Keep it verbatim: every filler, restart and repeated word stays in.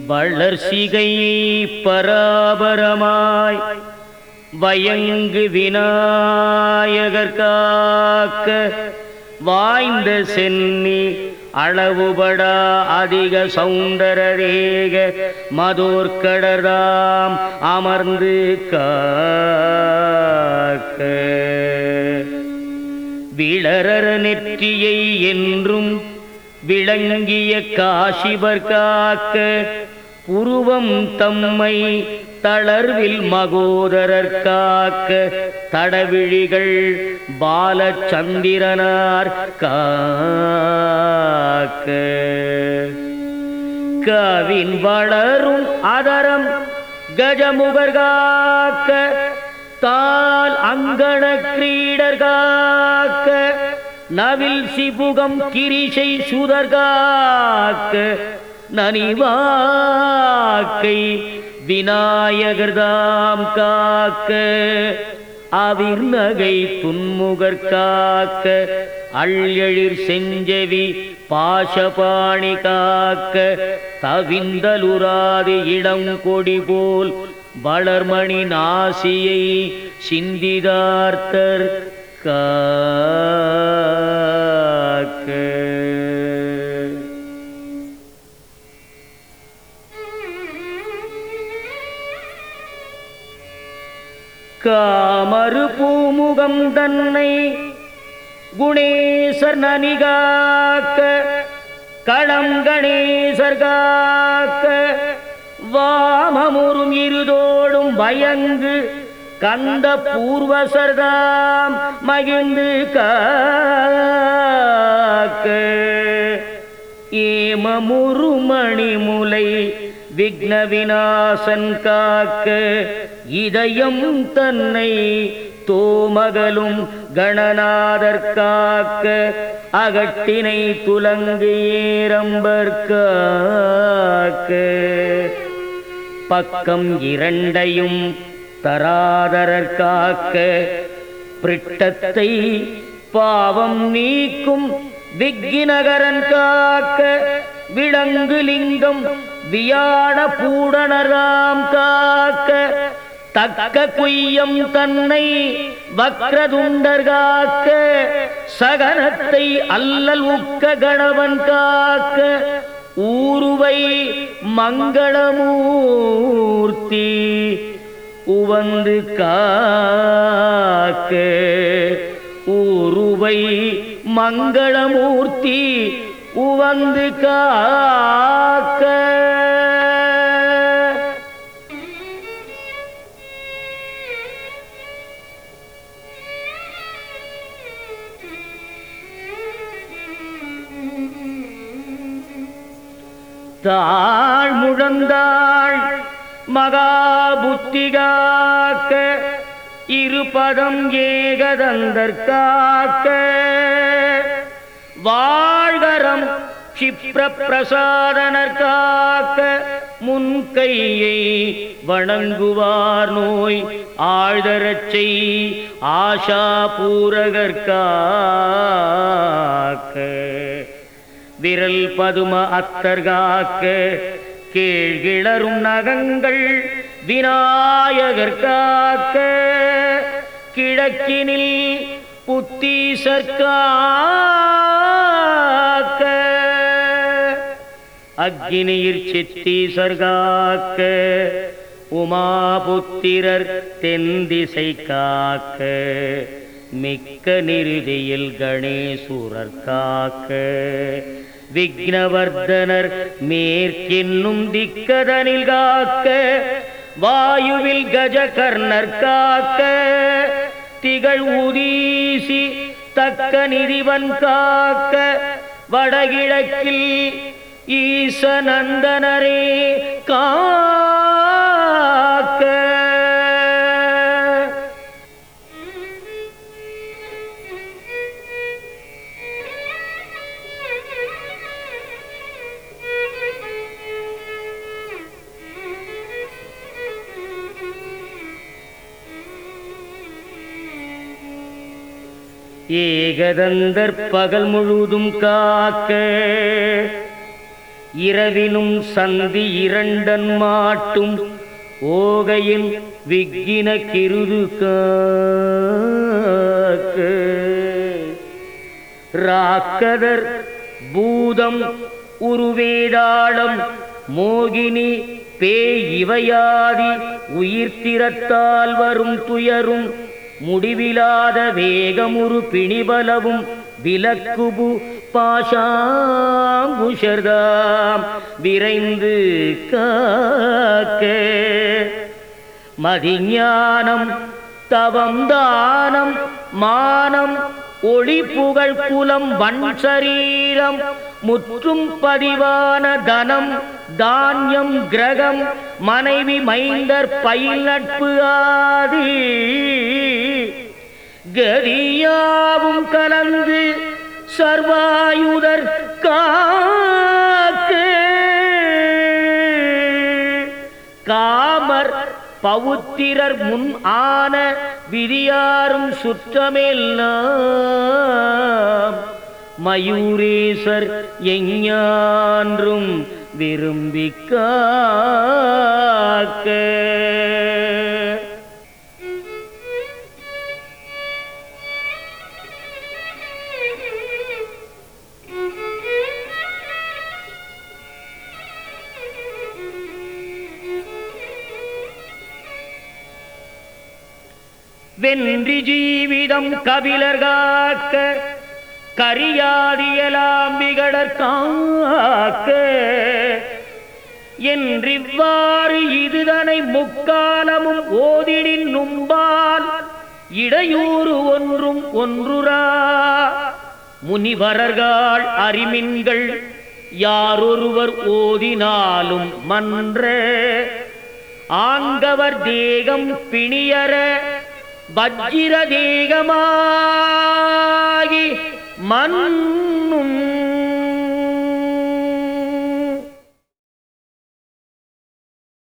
வளர்சிகை பராபரமாய் வயங்கு விநாயகர் காக்க வாய்ந்த சென்னி அளவுபடா அதிக சௌந்தரரேக மதோர்கடராம் அமர்ந்து காக்க விளரர நெற்றியை என்றும் விளங்கிய காசிவர் காக்க புருவம் தம்மை தளர்வில் மகோதரர் காக்க தடவிழிகள் பாலச்சந்திரனார் காக்க கவின் வளரும் அதரம் கஜமுகர் காக்க தால் அங்கண கிரீடர் காக்க நவில் சிபுகம் கிரிசை சுதர் காக்க நனிவாக்கை விநாயகர்தாம் காக்க அவிர் நகை துன்முகர் காக்க அள்ளெழிர் செஞ்செவி பாசபாணி காக்க தவிந்தலுராது இடம் கொடி போல் வளர்மணி நாசியை சிந்திதார்த்தர் காக்க காமரு பூமுகம் தன்னை குணேசர் நனிகாக்க களம் கணேசர் காக்க வாமமுறும் இருதோடும் பயங்கு கந்த பூர்வசர்தாம் மகிழ்ந்து காக்க ஏமமுரு மணிமுலை விக்ன விநாசன் காக்க இதயம் தன்னை தோமகளும் கணநாதர் காக்க அகட்டினை துலங்கு ஏரம்பர் காக்க பக்கம் இரண்டையும் தராதரர் காக்க பிரிட்டத்தை பாவம் நீக்கும் விக்கினகரன் காக்க விளங்கு லிங்கம் வியான பூடனராம் காக்க தக்க குய்யம் தன்னை வக்ரதுண்டர் காக்க சகனத்தை அல்லல் உக்க கணவன் காக்க ஊருவை மங்களமூர்த்தி உவந்து காக்க ஊருவை மங்களமூர்த்தி உவந்து காக்க தாழ் முழந்தாள் மகாபுத்தி காக்க இருபதம் ஏகதந்தர் காக்க வாழ்கரம் க்ஷிப்ர பிரசாதனர் காக்க முன்கையை வணங்குவார் நோய் ஆழ்தரச்சை ஆஷா பூரகர் காக்க விரல் பதும அத்தர் காக்க கீழ்கிளரும் நகங்கள் விநாயகர் காக்க கிழக்கினில் புத்தீசர் காக்க அக்னியிற் சித்தீசர் காக்க உமாபுத்திரர் தென்திசை காக்க மிக்க நிருதியில் கணேசூரர் காக்க விக்னவர்தனர் மேற்கின்னும் திக்கதனில் காக்க வாயுவில் கஜகர்ணர் காக்க திகழ் உதீசி தக்க நிதிவன் காக்க வடகிழக்கில் ஈசநந்தனரே காக்க ஏகதந்தர் பகல் முழுதும் காக்க இரவினும் சந்தி இரண்டன் மாட்டும் ஓகையின் விக்கின கிருது காக்க ராக்கதர் பூதம் உருவேதாளம் மோகினி பேய் இவையாதி உயிர்த்திரத்தால் வரும் துயரும் முடிவிலாத வேகமுறு பிணிபலவும் விலக்குபு பாஷாங்குஷர்தாம் விரைந்து காக்க மதிஞானம் தவம் தானம் மானம் ஒளி புகழ் குலம் வன் சரீரம் முற்றும் பதிவான தனம் தானியம் கிரகம் மனைவி மைந்தர் பயில் நட்பு ஆதி கதியாவும் கலந்து சர்வாயுதர் காக்க காமர் பவுத்திரர் முன் ஆன விதியாரும் சுற்றமெல்லாம் மயூரேசர் எஞ்ஞான்றும் விரும்பி காக்க வென்றி ஜீவிதம் கபிலர் காக்க கரியாதியலாம் விகடர் காக்க என்றிவ்வாறு இதுதனை முக்காலமும் ஓதிடின் நும்பால் இடையூறு ஒன்றும் ஒன்றுரா முனிவரர்கள் அறிமின்கள் யாரொருவர் ஓதினாலும் மன்ற ஆங்கவர் தேகம் பிணியர வஜ்ர தேகமாகி மன்னும்